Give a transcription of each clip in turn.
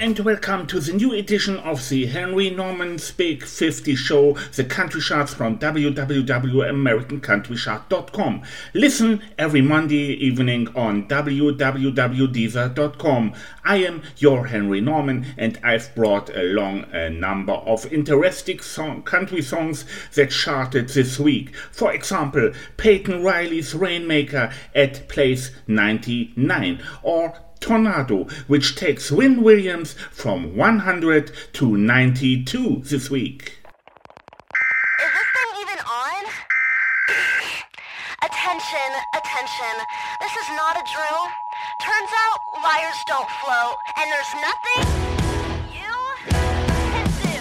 and welcome to the new edition of the Henry Norman's Big 50 show, the country charts from www.americanCountryChart.com. Listen every Monday evening on www.deezer.com. I am your Henry Norman, and I've brought along a number of interesting country songs that charted this week. For example, Peyton Riley's Rainmaker at place 99, or Tornado, which takes Wynn Williams from 100 to 92 this week. Is this thing even on? Attention, attention. This is not a drill. Turns out liars don't float, and there's nothing you can do.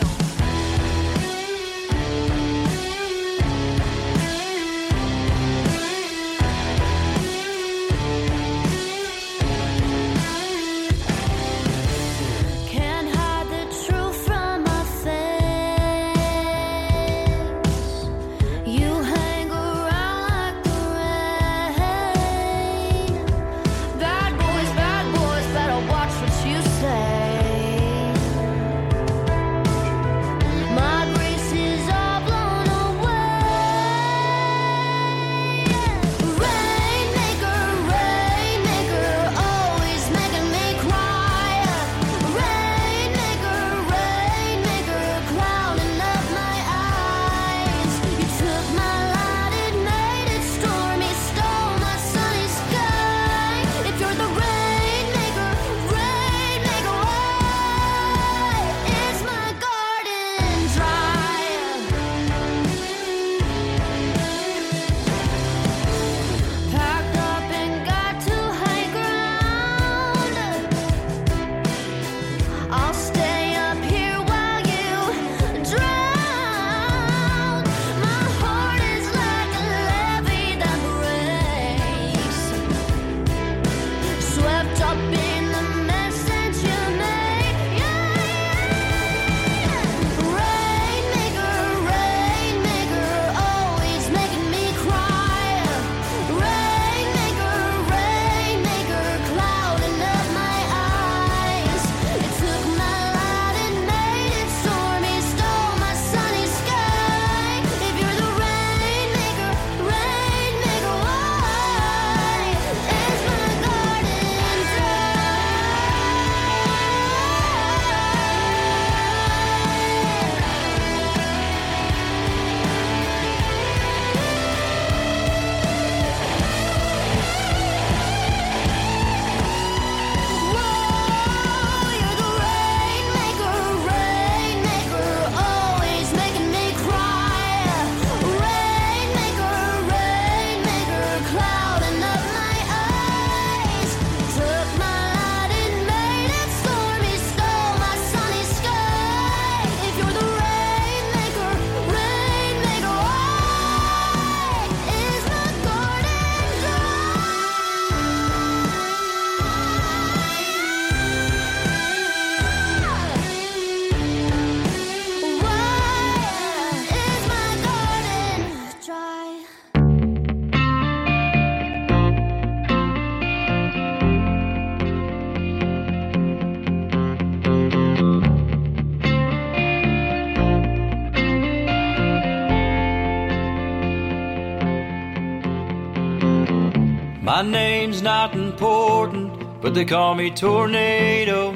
My name's not important, but they call me Tornado.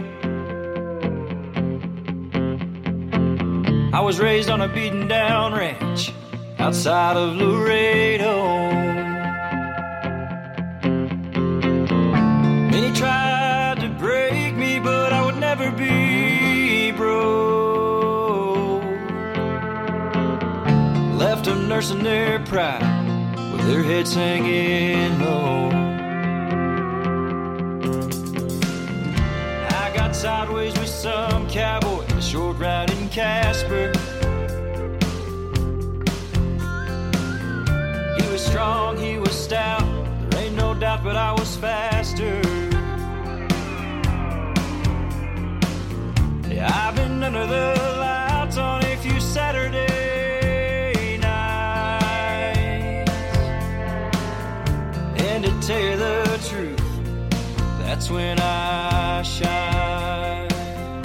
I was raised on a beaten down ranch outside of Laredo. Many tried to break me, but I would never be broke. Left them nursing their pride with their heads hanging low. I got sideways with some cowboy, a short ride in Casper. He was strong, he was stout, there ain't no doubt, but I was faster. Yeah, I've been under the lights on a few Saturday nights, and to tell you the truth, that's when I shine.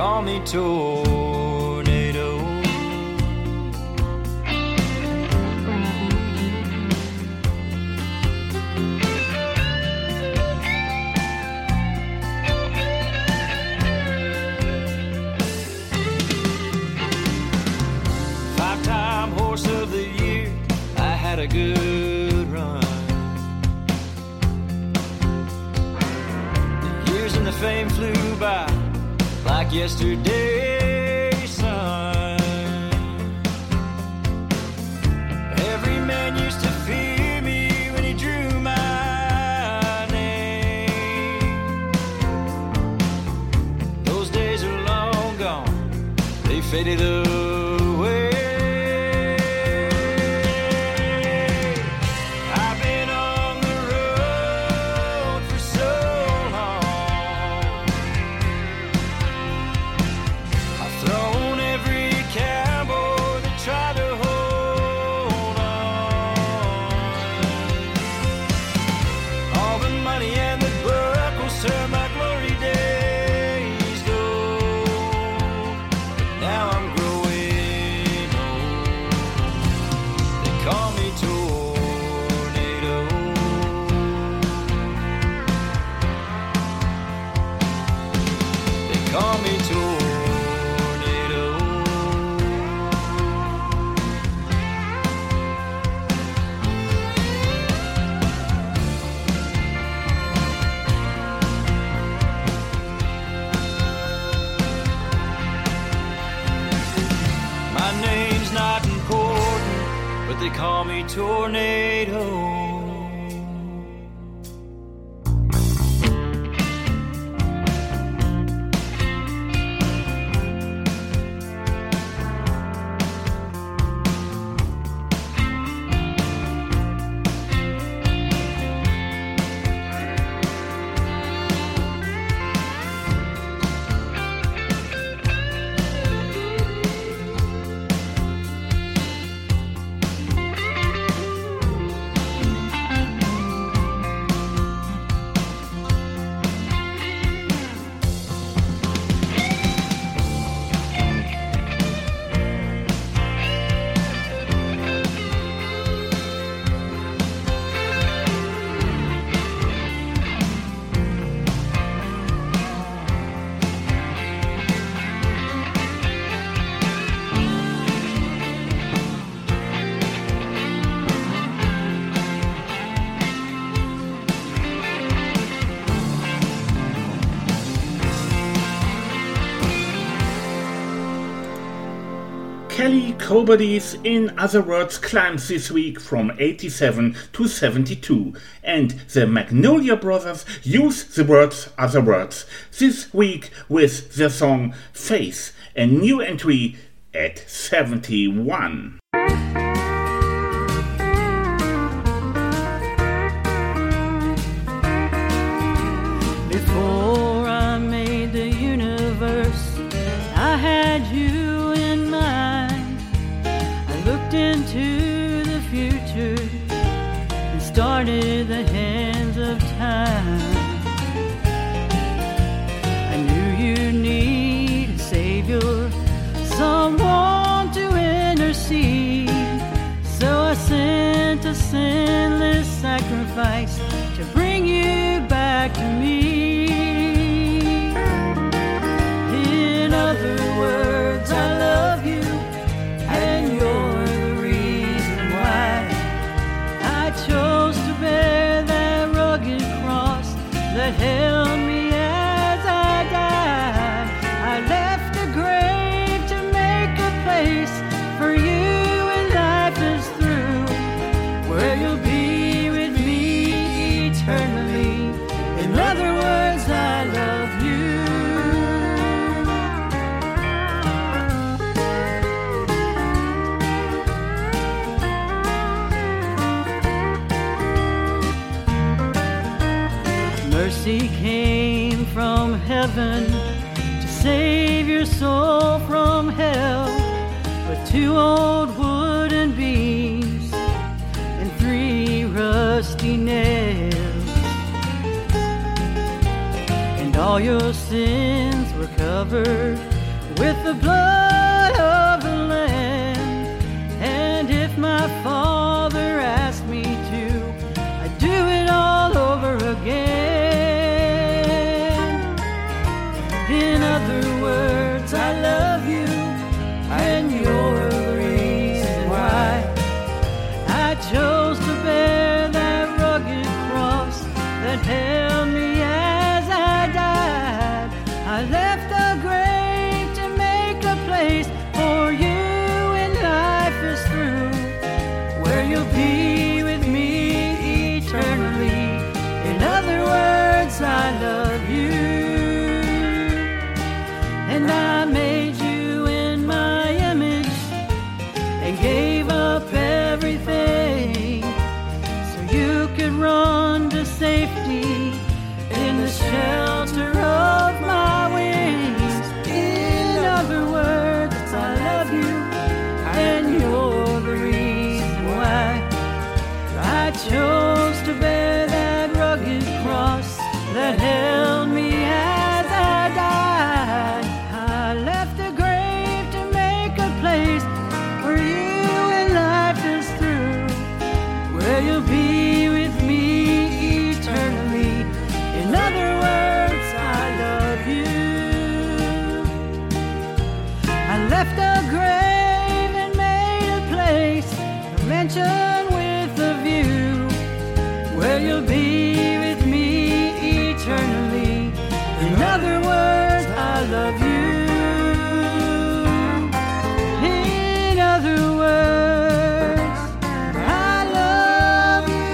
call me Tornado. 5-time horse of the year, I had a good run. The years and the fame flew by like yesterday's sun. Every man used to fear me when he drew my name. Those days are long gone, they faded away. I've been on the road for so long. I've thrown every cowboy that tried to hold on. All the money and the buckles turn my glory days gold. But now I'm growing old. They call me Tornado. They call me Tornado. My name's not important, but they call me Tornado. Kelly Cobardy's In Other Words climbs this week from 87 to 72, and the Magnolia Brothers use the words Other Words this week with their song Faith, a new entry at 71. Before I made the universe, I had you in mind. I looked into the future and started the hands of time. I knew you need a savior, someone to intercede. So I sent a sinless sacrifice to bring you back to me. In other words, I love you, and you're the reason why I chose to bear that rugged cross that held me as I died. I left the grave to make a place for you when life is through, where you'll be with me eternally. In other words, I love you. Mercy came from heaven to save your soul from hell, with 2 old wooden beams and 3 rusty nails. And all your sins were covered with the blood of the Lamb. And if my Father asked me to, I'd do it all over again. In other words, I love you, and you're the reason why I chose to bear that rugged cross that held me as I died. I left the grave to make a place for you when life is through, where you'll be with me eternally. In other words, I love you. And I made you in my image and gave up everything so you could run to safety in the shelter of my wings. In other words, I love you, and you're the reason why I chose to bear that rugged cross that held me as I died. I left the grave to make a place for you when life is through, where you'll be with me eternally. In other words, I love you. I left the grave and made a place, a mansion with a view, where you'll be with me eternally. In other words, I love you. In other words, I love you.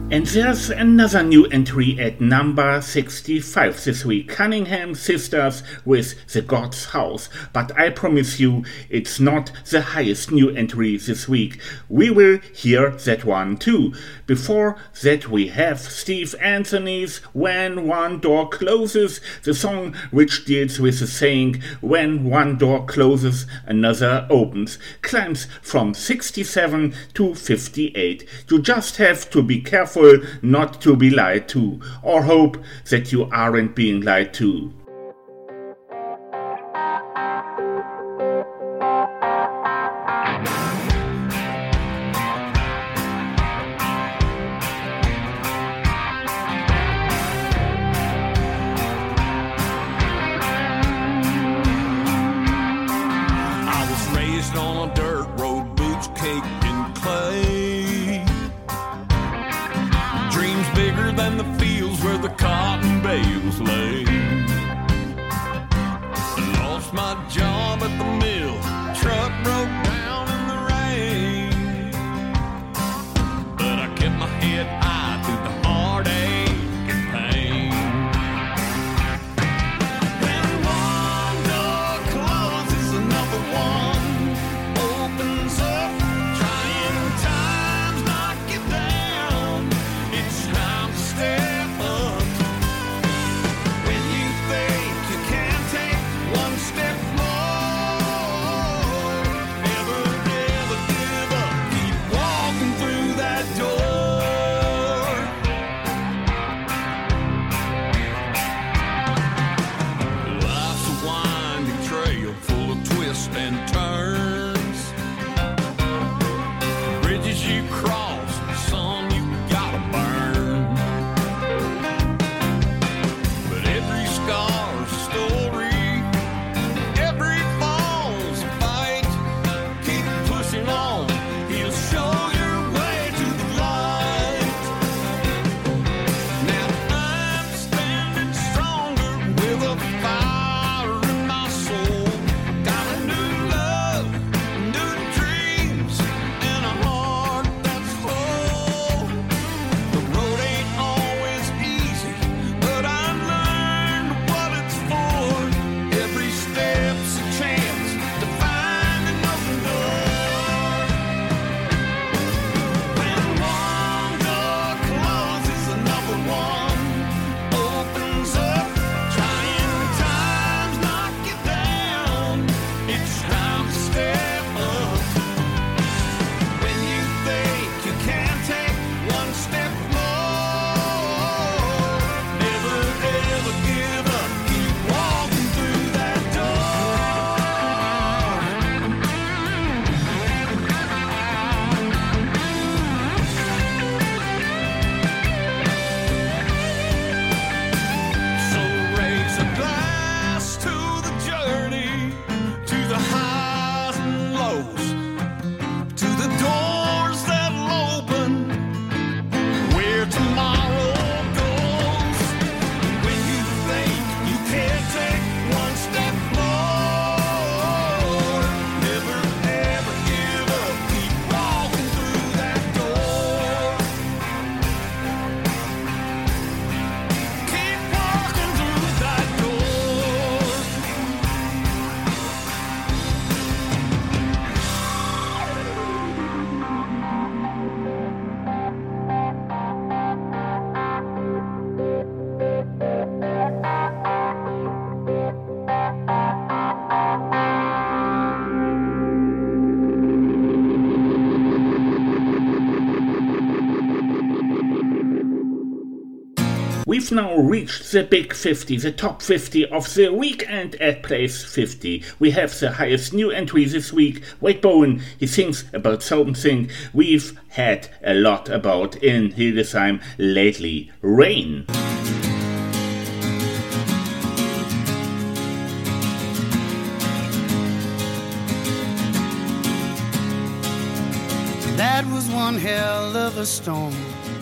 And there's another new entry at number 65 this week, Cunningham Sisters with The God's House. But I promise you, it's not the highest new entry this week. We will hear that one too. Before that we have Steve Anthony's When One Door Closes, the song which deals with the saying, when one door closes, another opens. Climbs from 67 to 58. You just have to be careful not to be lied to, or hope that you aren't being lied to. I was raised on a dirt road, boots caked in clay. Dreams bigger than the fields where the cotton bales lay. I lost my job at the mill, truck broke down in the rain. But I kept my head high through the heartache and pain. When one door closes, another one opens up. Trying times knock you down. It's time to step up. When you think you can take one step more, never, never give up. Keep walking through that door. Life's a winding trail full of twists and turns. Bridges you cross, some you gotta burn. But every scar's a story, every fall's a fight. Keep pushing on, he'll show your way to the light. Now I'm standing stronger with a fire in my soul. Got a new love, new dreams, and a heart that's whole. The road ain't always easy, but I learned what it's for. Every step's a chance to find an open door. When one door closes, another one opens up. Trying times knock you down. It's time to step up. When you think you can take one step more, never ever give up. Keep walking through that door. So raise a glass to the journey, to the highs and lows, to the doors that'll open where tomorrow goes. When you think you can't take one step more, never ever give up. Keep walking through that door. Keep walking through that door. We've now reached the big 50, the top 50 of the weekend at Place 50. We have the highest new entry this week, Wade Bowen. He sings about something we've had a lot about in Hildesheim lately, rain. That was one hell of a storm.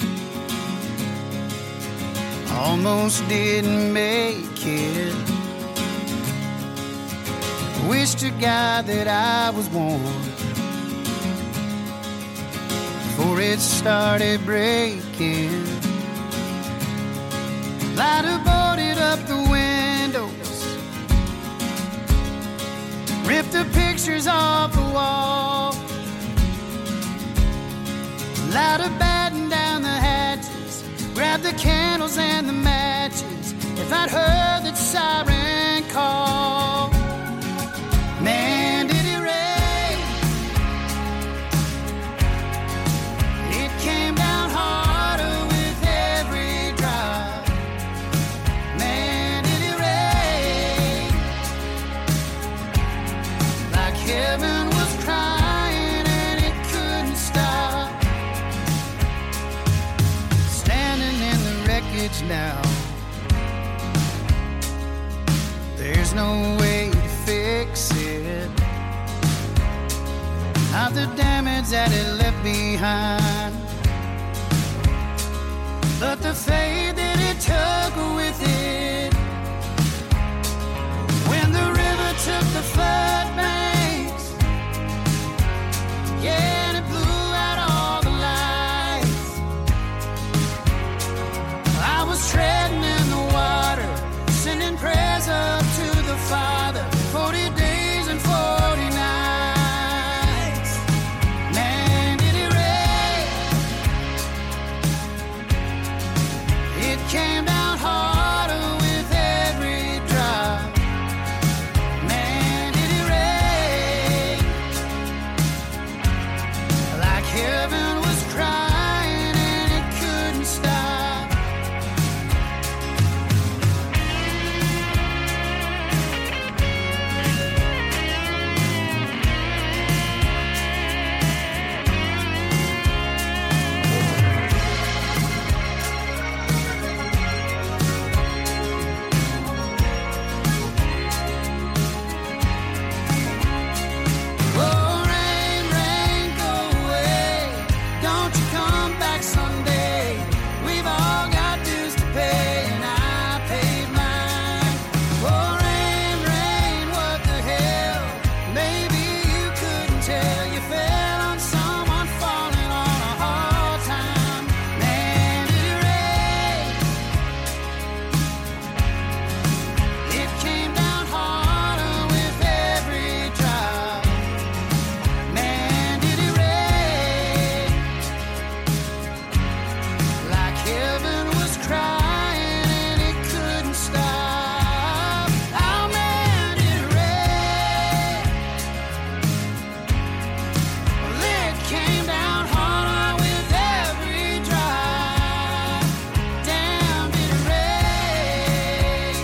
Almost didn't make it. Wish to God that I was born for it started breaking. Lighter boarded up the windows, ripped the pictures off the wall. Lighter battened down the hatches, grabbed the candles and the matches. If I'd heard that siren call, man, did it rain. It came down harder with every drop. Man, did it rain. Like heaven was crying and it couldn't stop. Standing in the wreckage now, there's no way to fix it. Not the damage that it left behind, but the faith that it took with it. When the river took the flood banks, yeah, and it blew out all the lights. I was treading in the water, sending prayers up to the Father, 40 days and 40 nights. Man, did it rain. It came down harder with every drop. Man, did it rain. Like heaven was crying and it couldn't stop. Oh, rain, rain, go away. Don't you come back someday. We've all got dues to pay, and I paid mine. Oh, rain, rain, what the hell? Maybe you couldn't tell. You fell on someone falling on a hard time. Man, did it rain. It came down harder with every drop. Man, did it rain. Like heaven was crying and it couldn't stop. Oh man, did it rain. Well, it came down harder with every drop. Damn, did it rain.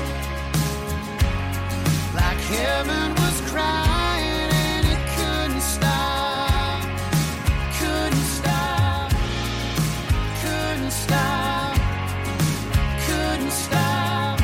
Like heaven was crying and it couldn't stop. Couldn't stop. Couldn't stop. Couldn't stop.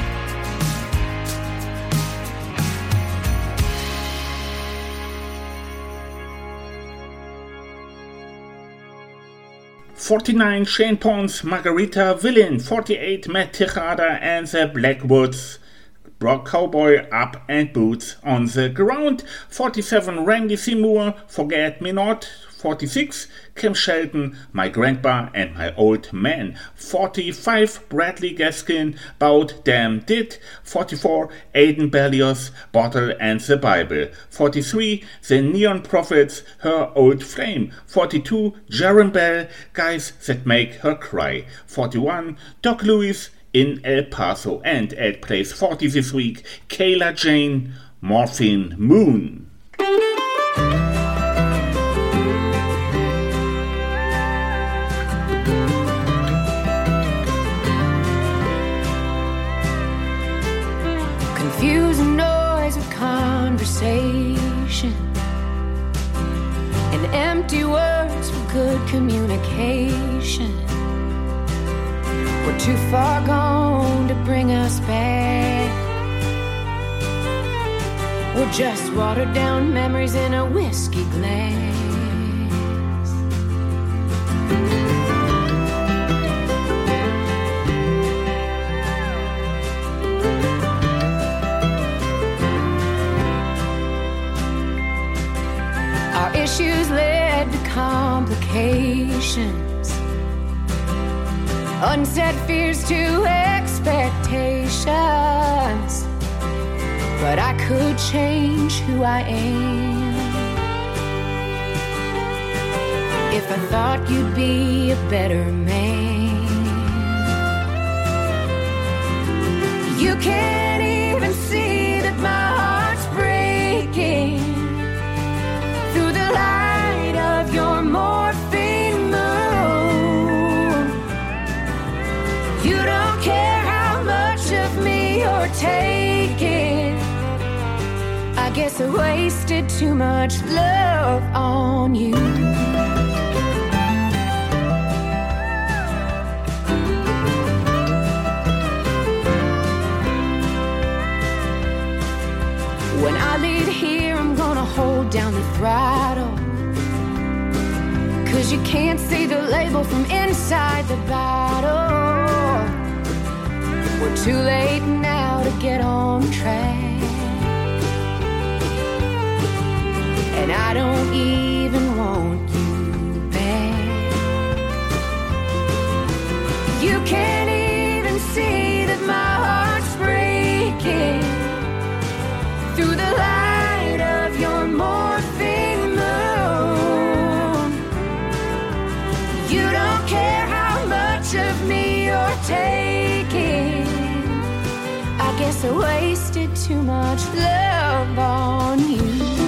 49 Shane Pons, Margarita Villain, 48 Matt Tejada and the Blackwoods, Brock Cowboy Up and Boots on the Ground, 47 Randy Seymour, Forget Me Not, 46 Kim Shelton, My Grandpa and My Old Man, 45 Bradley Gaskin, Bout Damn Did, 44 Aidan Berlioz, Bottle and the Bible, 43 The Neon Prophets, Her Old Flame, 42 Jaron Bell, Guys That Make Her Cry, 41 Doc Lewis, In El Paso, and at place 40 this week, Kayla Jane, Morphine Moon. Confusing noise of conversation and empty words for good communication. We're too far gone to bring us back. We're just watered down memories in a whiskey glass. Our issues led to complications, unsaid fears to expectations. But I could change who I am if I thought you'd be a better man. You can't even see that my heart's breaking through the light of your morphine moon. You don't care how much of me you're taking. I guess I wasted too much love on you. When I leave here, I'm gonna hold down the throttle, 'cause you can't see the label from inside the bottle. We're too late now to get on track, and I don't even want you back. You can't even see that my heart's breaking through the light of your morphine moon. You don't care how much of me you're taking. I guess I wasted too much love on you.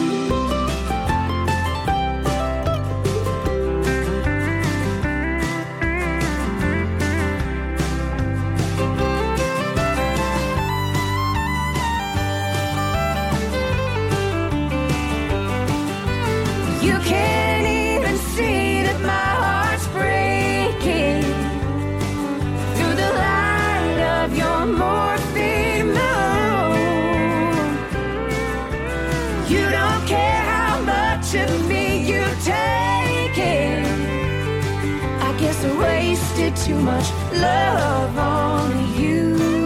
You can't even see that my heart's breaking through the light of your morphine moon. You don't care how much of me you're taking. I guess I wasted too much love on you.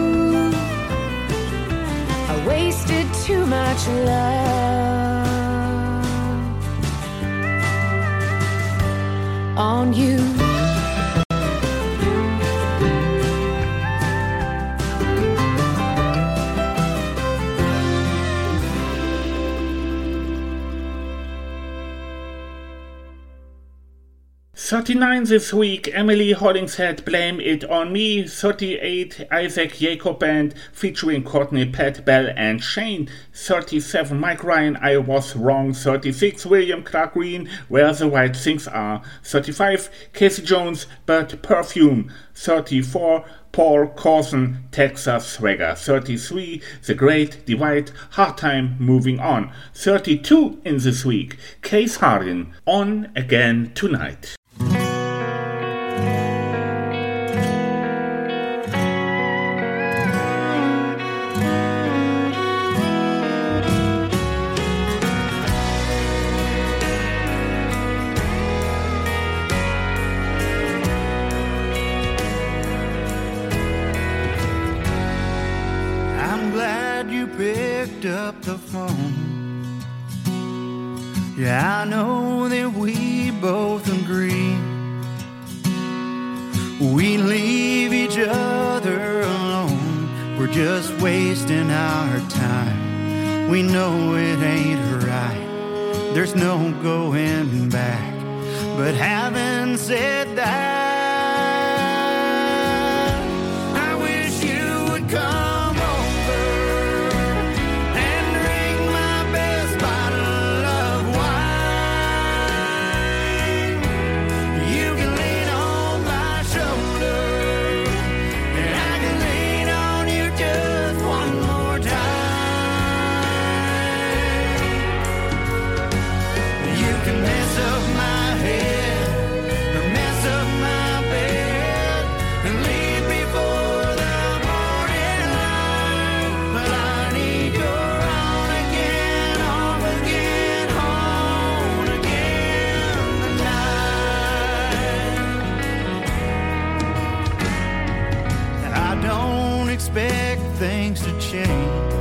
I wasted too much love on you. $39 this week, Emily Hollingshead, Blame It On Me. $38, Isaac Jacob Band featuring Courtney, Pat, Bell and Shane. $37, Mike Ryan, I Was Wrong. $36, William Clark Green, Where the Right Things Are. $35, Casey Jones, But Perfume. $34, Paul Corson, Texas Swagger. $33, The Great Divide, Hard Time Moving On. $32 in this week, Case Hardin, On Again Tonight. Picked up the phone. Yeah, I know that we both agree we leave each other alone. We're just wasting our time. We know it ain't right. There's no going back. But having said that, I wish you would come things to change.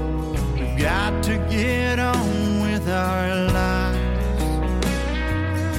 We've got to get on with our lives.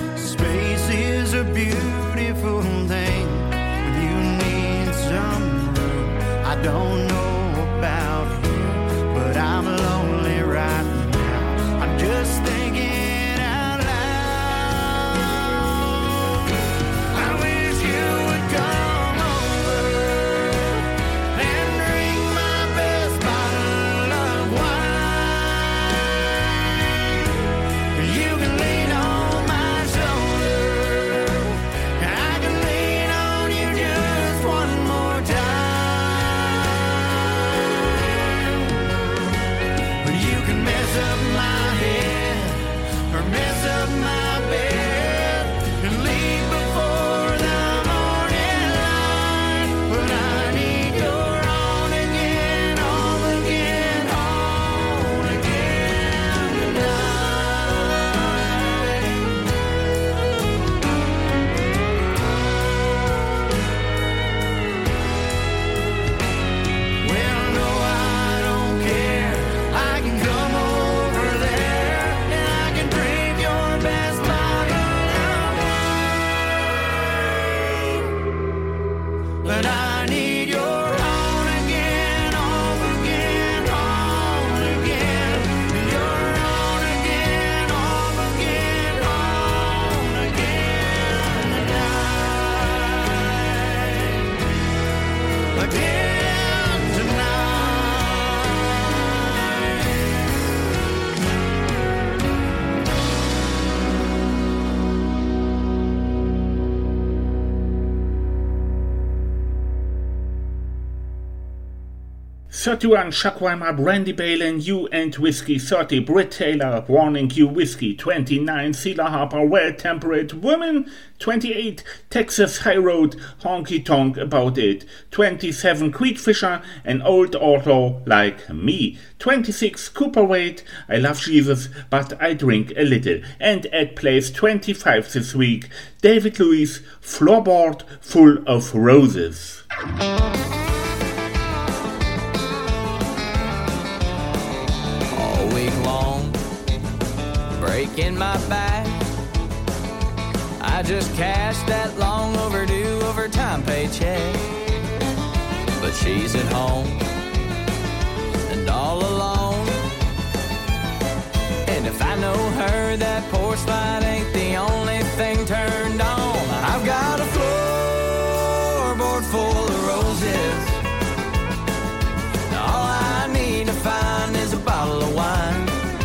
31 Chuck Weimer, Brandy Balin, You and Whiskey. 30 Britt Taylor, Warning You Whiskey. 29 Sheila Harper, Well Temperate Woman. 28 Texas High Road, Honky Tonk About It. 27 Creek Fisher, An Old Auto Like Me. 26 Cooper Wade, I Love Jesus But I Drink a Little. And at place 25 this week, David Lewis, Floorboard Full of Roses. Breaking my back, I just cashed that long overdue overtime paycheck. But she's at home and all alone, and if I know her, that porch light ain't the only thing turned on. I've got a floorboard full of roses, all I need to find is a bottle of wine.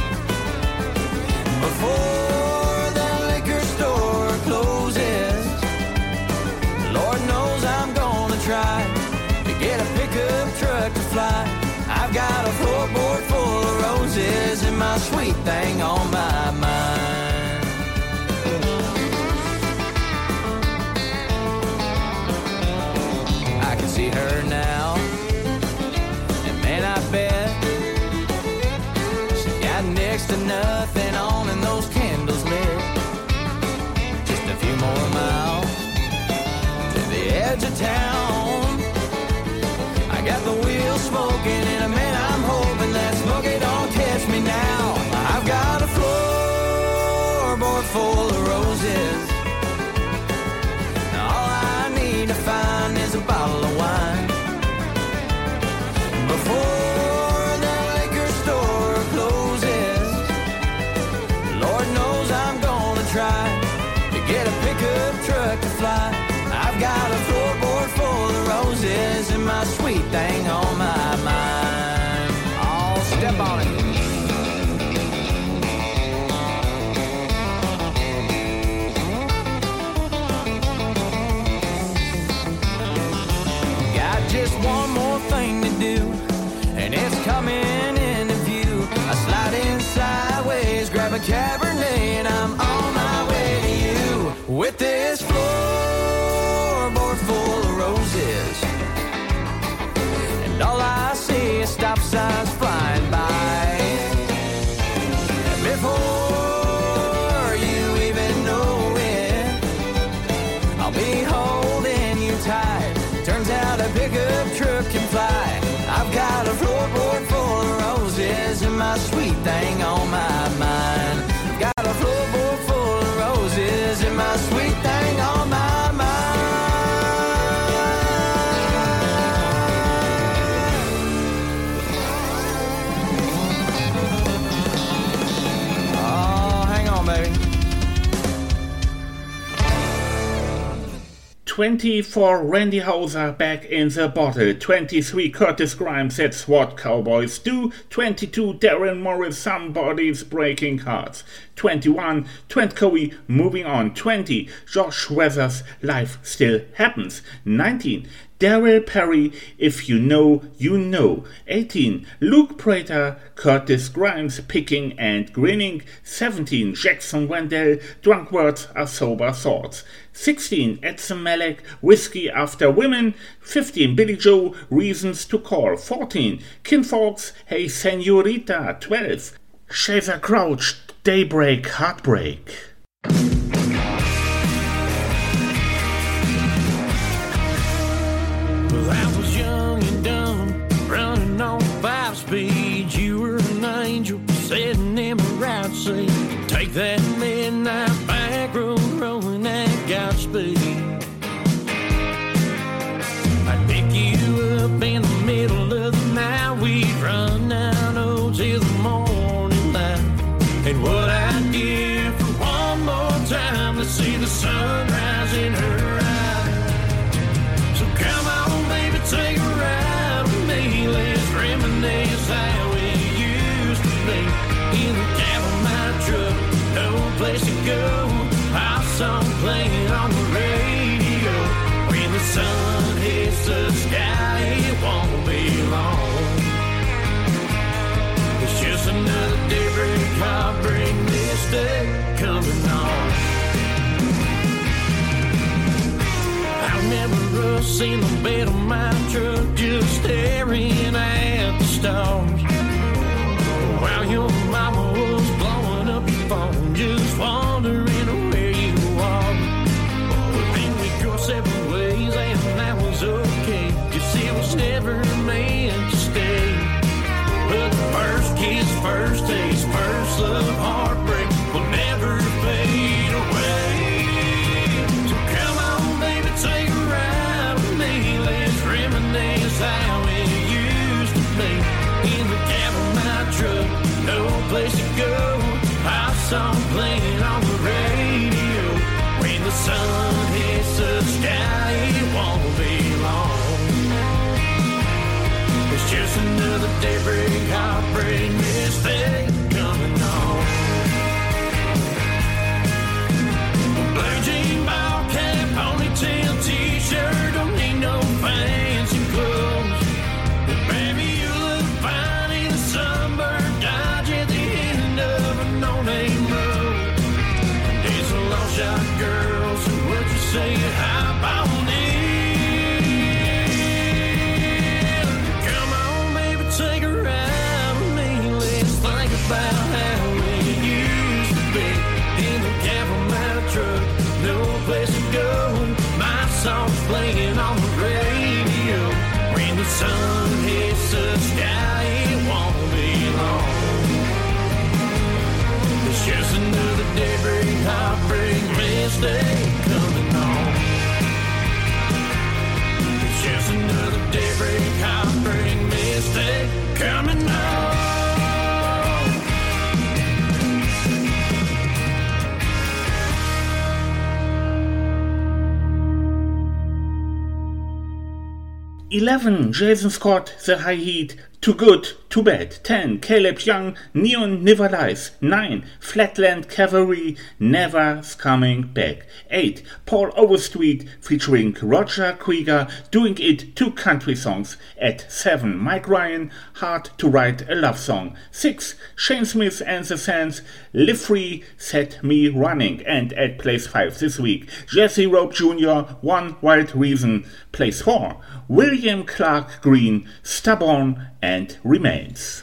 Before the liquor store closes, Lord knows I'm gonna try to get a pickup truck to fly. I've got a floorboard full of roses and my sweet thing on my mind. I can see her now, and man, I bet she got next to nothing on and those candles lit. Just a few more miles to the edge of town. I got the wheels smoking and man, I'm hoping that smoky don't catch me now. I've got a floorboard full of roses, all I need to find is a bottle of wine. Before the liquor store closes, Lord knows I'm gonna try to get a pickup truck to fly. I've got a floorboard full of roses and my sweet thing on my mind. Oh, step on it. Got just one more thing to do, and it's coming into view. I slide in sideways, grab a Cabernet, and I'm on my way to you. With this floorboard full of roses, and all I see is stop signs flying by. And before you even know it, I'll be holding you tight. Turns out a pickup truck can fly. I've got a floorboard full of roses and my sweet thing on my mind. I've got a floorboard full of roses and my sweet thing on my mind. Oh, hang on, baby. 24 Randy Houser, Back in the Bottle. 23 Curtis Grimes, That's What Cowboys Do. 22 Darren Morris, Somebody's Breaking Hearts. 21 Trent Cowie, Moving On. 20 Josh Weathers, Life Still Happens. 19 Daryl Perry, If You Know, You Know. 18 Luke Prater, Curtis Grimes, Picking and Grinning. 17 Jackson Wendell, Drunk Words Are Sober Thoughts. 16 Edson Malek, Whiskey After Women. 15 Billy Joe, Reasons to Call. 14 Kim Fox, Hey Senorita. 12 Shazer Crouch, Daybreak Heartbreak. Well, I was young and dumb, running on 5 speed. You were an angel sitting in my right seat. Take that midnight back road rolling at Godspeed. I'd pick you up in the middle of the night. We'd run down till the morning light. And what I'd give for one more time to see the sunrise in her eyes. So come on, baby, take a ride with me. Let's reminisce how it used to be. In the cab of my truck, no place to go. Our song playing on the radio. When the sun hits the sky, it won't be long. mistake coming on. I remember us in the bed of my truck, just staring at the stars, while your mama was blowing up your phone, just wondering where you are. But then we go separate ways, and that was okay, 'cause it was never meant to stay. But the first kiss, first taste, first love, heartbreak will never fade away. So come on, baby, take a ride with me. Let's reminisce how it used to be. In the cab of my truck, no place to go. Our song playing on the radio. When the sun hits the sky, it won't be long. It's just another daybreak, heartbreak, mistake coming on. Blue jean, ball cap, ponytail, t-shirt, don't need no fancy clothes. But baby, you look fine in a sunburned Dodge at the end of a no-name road. And it's a long shot, girl, so what you say, hop on in. Come on, baby, take a ride with me. Let's think about how it used to be. In the cab of my truck, no place to go. My song's playing on the radio. When the sun hits the sky, it won't be long. It's just another daybreak, heartbreak, mistake coming on. It's just another daybreak, heartbreak, mistake coming on. Eleven, Jason Scott, The High Heat, Too Good, Too Bad. 10, Caleb Young, Neon Never Lies. 9, Flatland Cavalry, Never's Coming Back. 8, Paul Overstreet featuring Roger Krieger, Doing It, 2 country songs. At 7, Mike Ryan, Hard to Write a Love Song. 6, Shane Smith and the Sands, Live Free, Set Me Running. And at place 5 this week, Jesse Rope Jr., One Wild Reason. Place 4, William Clark Green, Stubborn and Remains.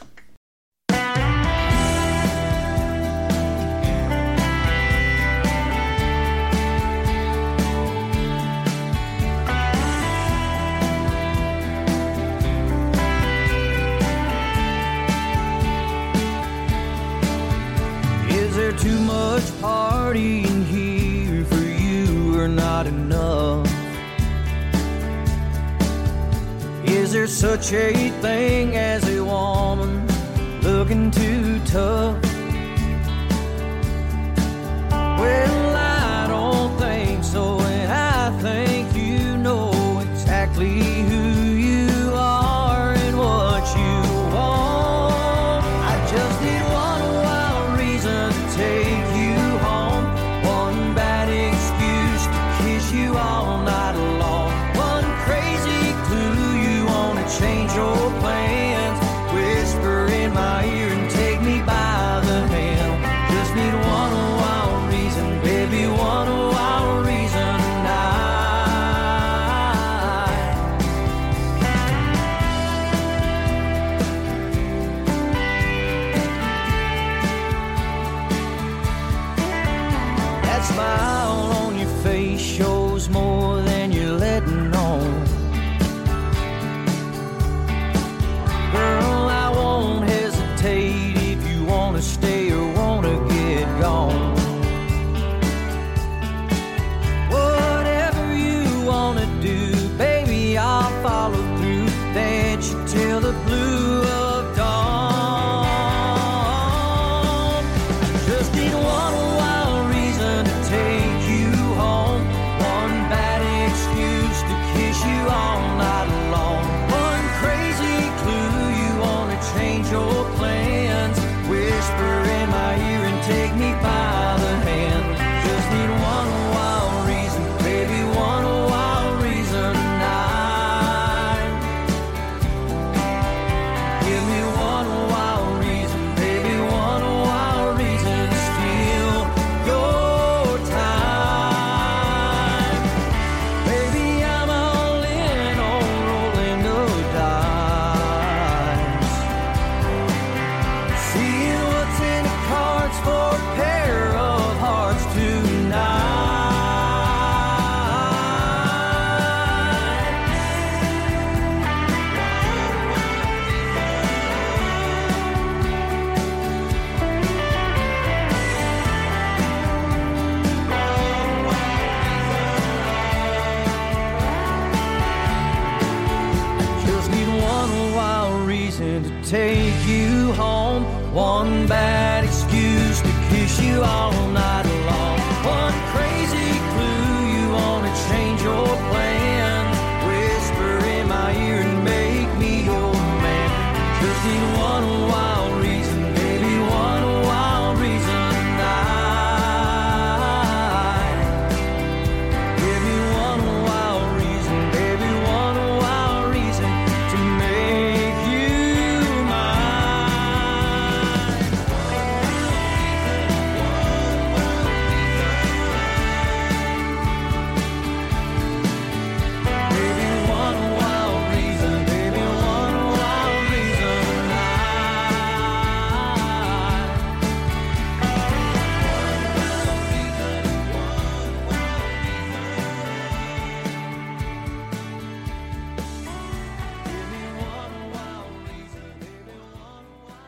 Is there too much partying here for you or not enough? Is there such a thing as a woman looking too tough? Well, I don't think so, and I think you know exactly who you are and what you want. I just need one wild reason to take you home, one bad excuse to kiss you all night long, one crazy clue you wanna change your plans, whisper in my ear and take me by the take you home. One bad excuse to kiss you all night long. One crazy clue you want to change your plans. Whisper in my ear and make me your man. Just need one wild reason, baby, one wild reason tonight. Give me one wild reason, baby, one wild reason to make you mine. Baby, one wild reason, baby, one wild reason tonight. Give me one wild reason, baby, one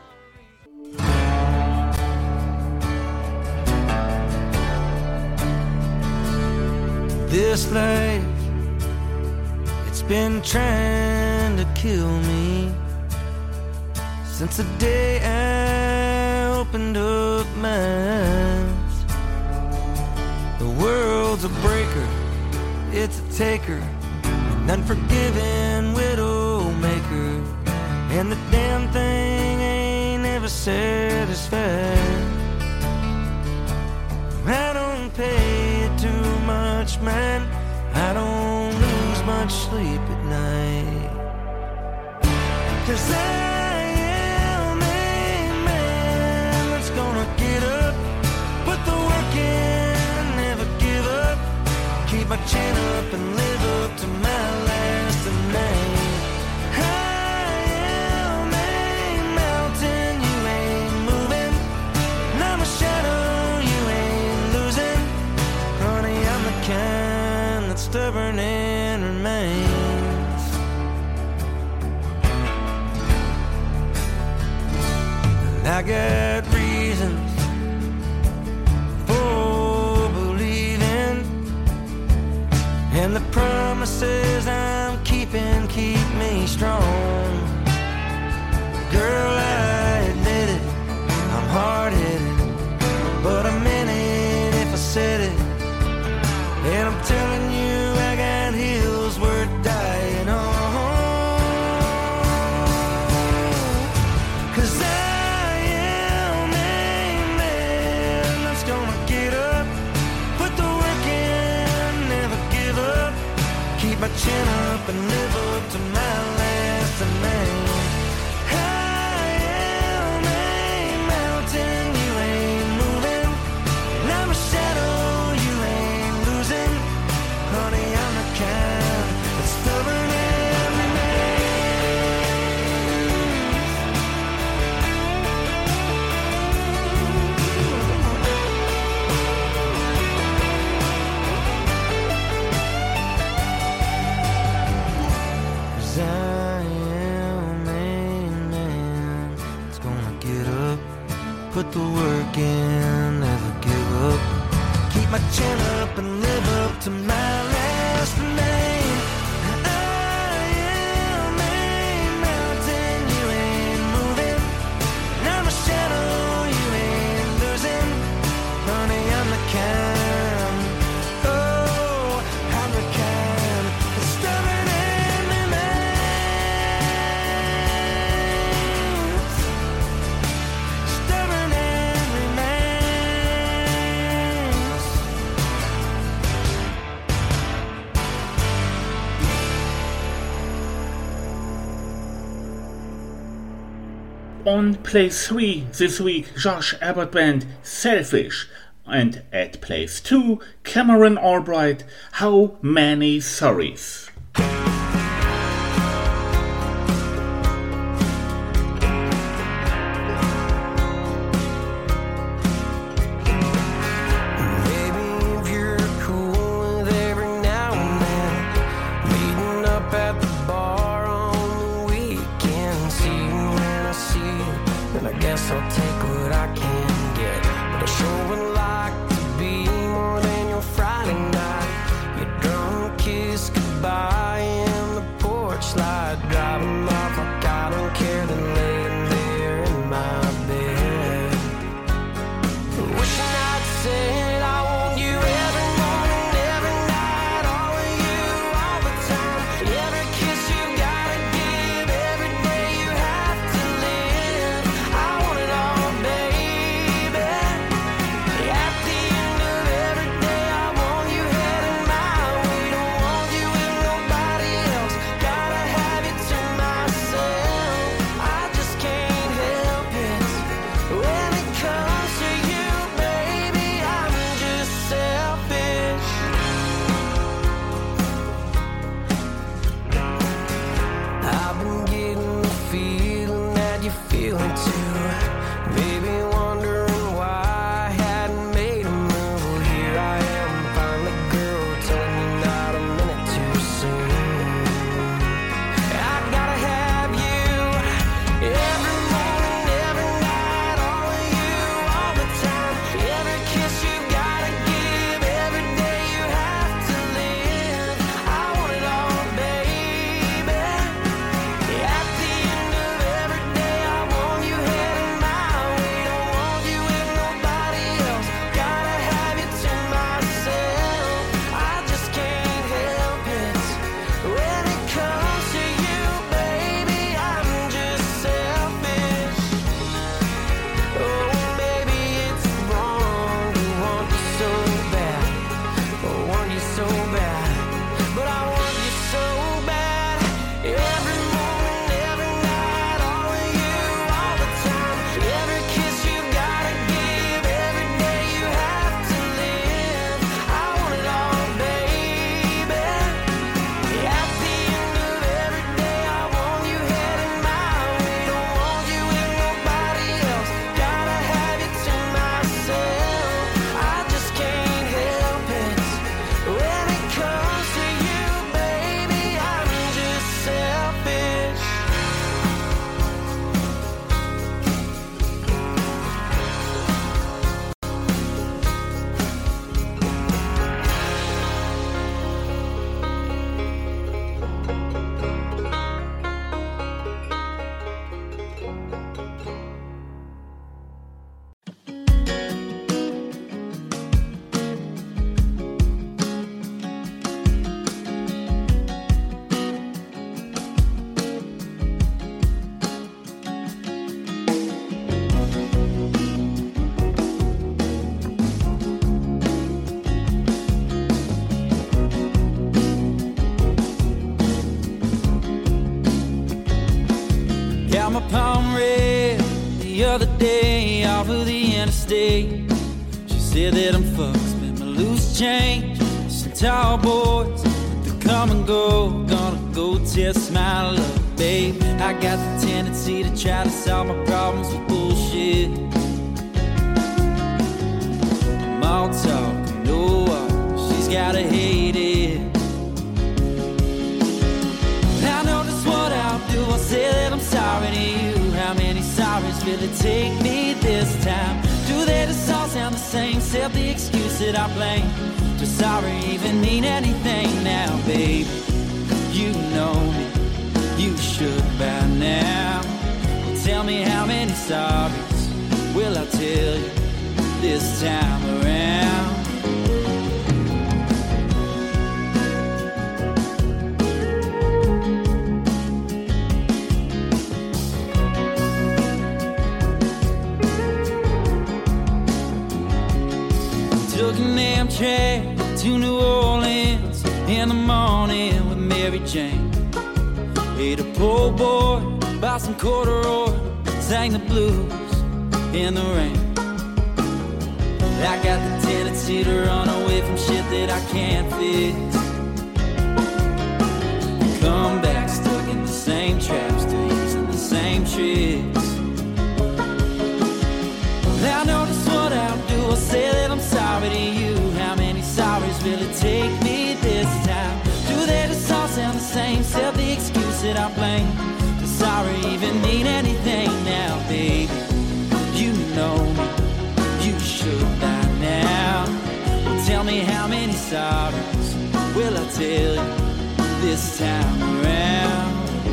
wild reason. This life, it's been trying to kill me since the day I opened up my eyes. The world's a breaker, it's a taker, an unforgiving widow maker, and the damn thing ain't ever satisfied. I don't pay too much mind, I don't lose much sleep at night. 'Cause I am a man that's gonna get up, put the work in, never give up, keep my chin up and live up to my last name. I am a mountain, you ain't moving, and I'm a shadow, you ain't losing. Honey, I'm the kind that's stubborn and remains. And I got reasons for believing, and the promises I'm keeping keep me strong. Girl, I admit it, I'm hard-headed, but I meant it if I said it. And I'm telling you, I got hills worth dying on. 'Cause I am a man that's gonna get up, put the work in, never give up, keep my chin up and live up to my last name. I am a mountain, you ain't moving, and I'm a shadow, you ain't losing. Honey, I'm the kind that's stubborn and Cause I am a man that's gonna get up, put the work in, never give up, keep my chin up and live up to my last name. I am a mountain, you ain't moving, and I'm a shadow, you ain't losing. Honey, I'm the kind, oh, I'm the kind that's stubborn and remains. Stubborn and remains. On place 3 this week, Josh Abbott Band, Selfish. And at place 2, Cameron Albright, How Many Sorries. Maybe if you're cool with every now and then meeting up at the bar on the weekend, see you when I see you, then I guess I'll take what I can get. But I sure would like to be more than your Friday night, your drunk kiss goodbye. palm read the other day off of the interstate. She said that I'm fucked, spent my loose change. Some tall boys that come and go, gonna go test my luck, babe. I got the tendency to try to solve my problems with bullshit. I'm all talk, no walk, she's gotta hate it. I know just what I'll do, I'll say that I'm sorry to you. How many sorries will it take me this time? Do they just all sound the same, except the excuse that I blame? Does sorry even mean anything now, babe? You know me, you should by now. Well, tell me how many sorries will I tell you this time around? Took an Amtrak to New Orleans in the morning with Mary Jane. Ate a po' boy, bought some corduroy, sang the blues in the rain. I got the tendency to run away from shit that I can't fix. Come back stuck in the same trap, still using the same tricks. I know just what I'll do, I'll say that I'm sorry to you. How many sorries will it take me this time? Do they just all sound the same, except the excuse that I blame? Does sorry even mean anything now, baby? You know me, you should by now. Well, tell me how many sorries will I tell you this time around?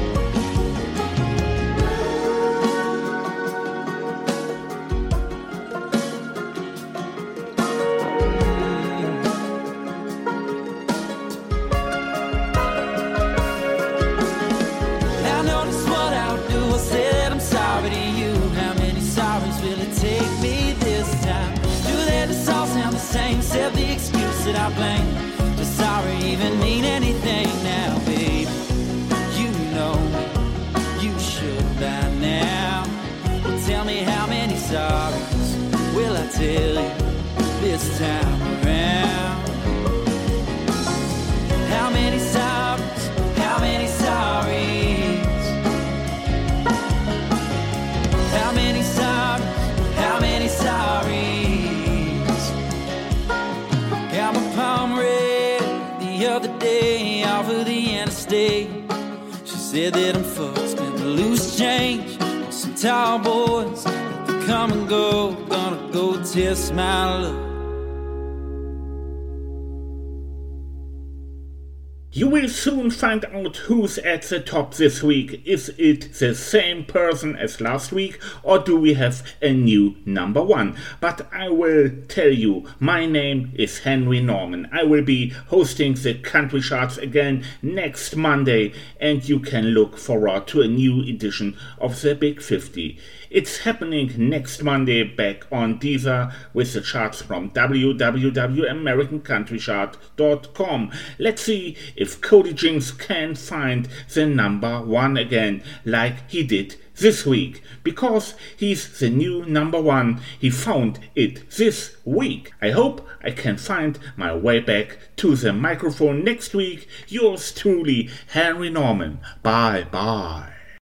Except the excuse that I blame. Does sorry even mean anything now, babe? You know me, you should by now. Well, tell me how many sorries will I tell you this time around? How many sorries, how many sorries? How many sorries, how many sorries? Got my palm read the other day off of the interstate. She said that I'm fucked, spent the loose change. Some tall boys that come and go, gonna go test my luck. You will soon find out who's at the top this week. Is it the same person as last week, or do we have a new number one? But I will tell you, my name is Henry Norman. I will be hosting the country charts again next Monday, and you can look forward to a new edition of the Big 50. It's happening next Monday back on Deezer with the charts from www.americancountrychart.com. Let's see if Cody Jinks can find the number one again, like he did this week. Because he's the new number one, he found it this week. I hope I can find my way back to the microphone next week. Yours truly, Henry Norman. Bye bye.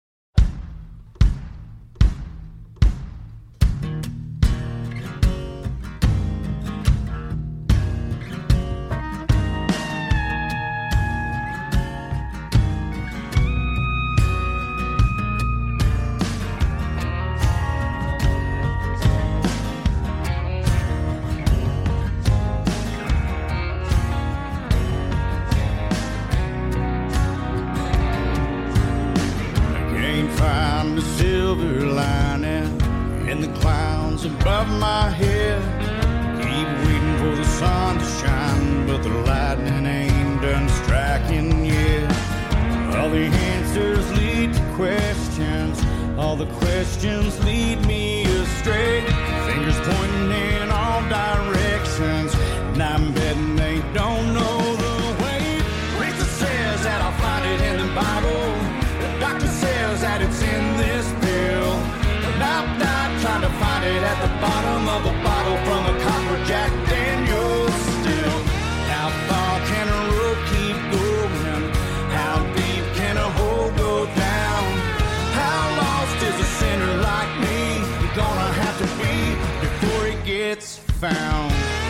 Above my head, keep waiting for the sun to shine, but the lightning ain't done striking yet. All the answers lead to questions, all the questions lead me astray. Fingers pointing in all directions, and I'm betting they don't know the way. Rita says that I'll find it in the Bible, the doctor says that it's in this pill. the bottom of a bottle from a copper Jack Daniels still. How far can a rope keep going? How deep can a hole go down? How lost is a sinner like me gonna have to be before he gets found?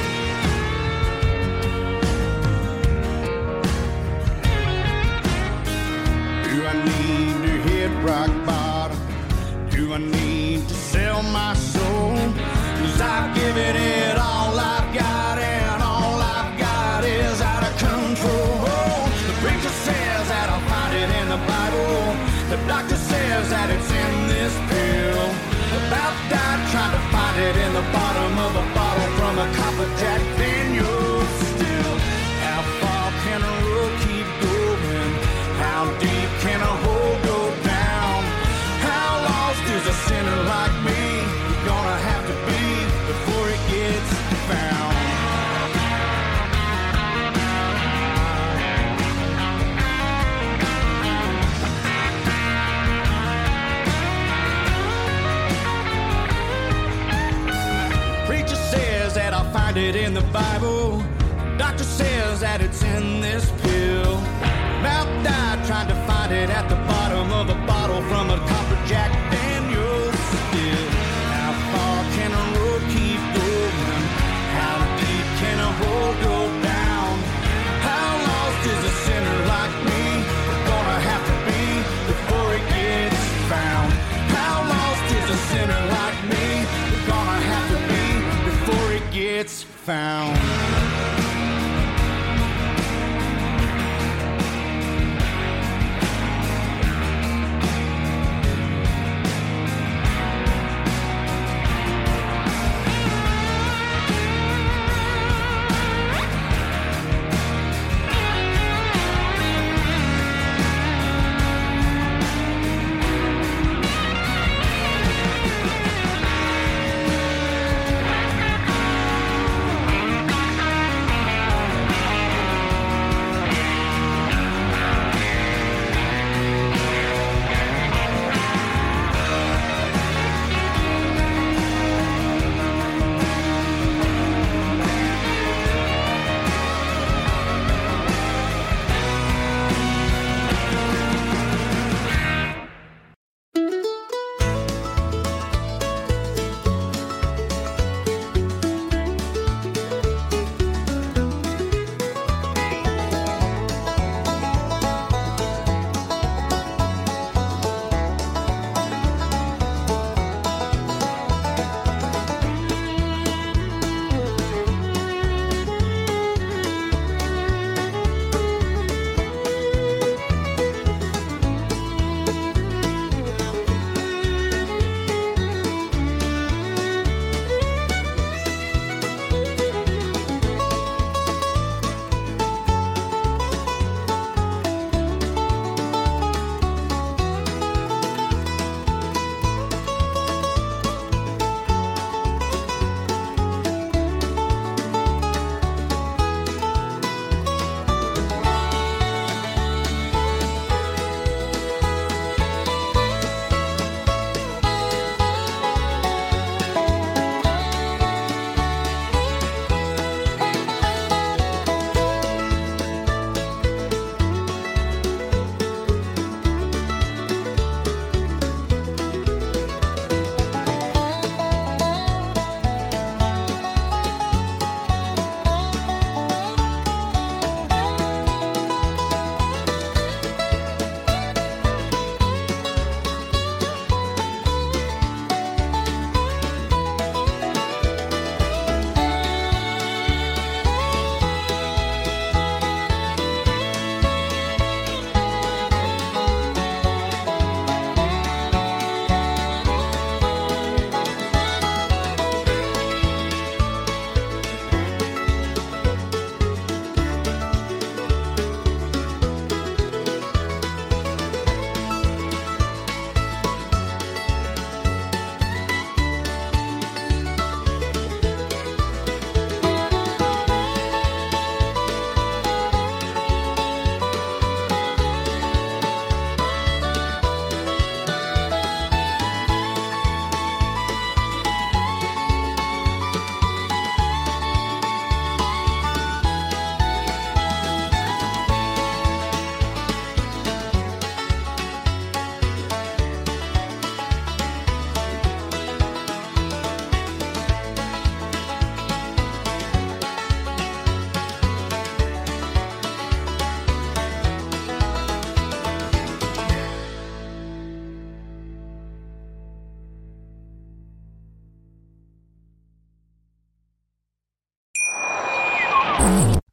Do I need to hit rock bottom? Do I need to sell my soul? 'Cause I've given it all I've got, and all I've got is out of control. The preacher says that I'll find it in the Bible. The doctor says that it's in this pill. About died trying to find it in the bottom of a bottle from a copper Jack Daniels still. How far can a road keep going? How deep can a hole go down? How lost is a sinner like me gonna have to be before it gets found? Preacher says that I'll find it in the Bible. Doctor says that it's in this pill. About died trying to find it at the bottom of a bottle from a copper Jack Daniels still. How far can a road keep going? How deep can a hole go down? How lost is a sinner like me gonna have to be before it gets found? How lost is a sinner like me gonna have to be before it gets found?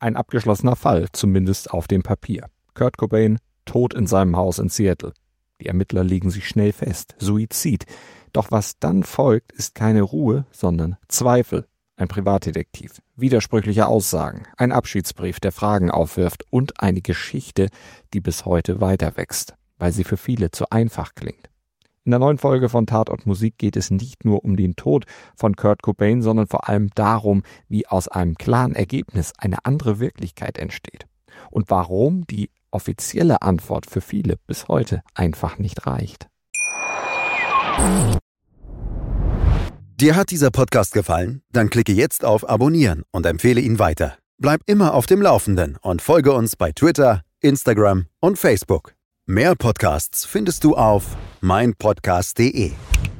Ein abgeschlossener Fall, zumindest auf dem Papier. Kurt Cobain tot in seinem Haus in Seattle. Die Ermittler legen sich schnell fest. Suizid. Doch was dann folgt, ist keine Ruhe, sondern Zweifel. Ein Privatdetektiv, widersprüchliche Aussagen, ein Abschiedsbrief, der Fragen aufwirft und eine Geschichte, die bis heute weiter wächst, weil sie für viele zu einfach klingt. In der neuen Folge von Tatort Musik geht es nicht nur um den Tod von Kurt Cobain, sondern vor allem darum, wie aus einem klaren Ergebnis eine andere Wirklichkeit entsteht. Und warum die offizielle Antwort für viele bis heute einfach nicht reicht. Dir hat dieser Podcast gefallen? Dann klicke jetzt auf Abonnieren und empfehle ihn weiter. Bleib immer auf dem Laufenden und folge uns bei Twitter, Instagram und Facebook. Mehr Podcasts findest du auf meinpodcast.de.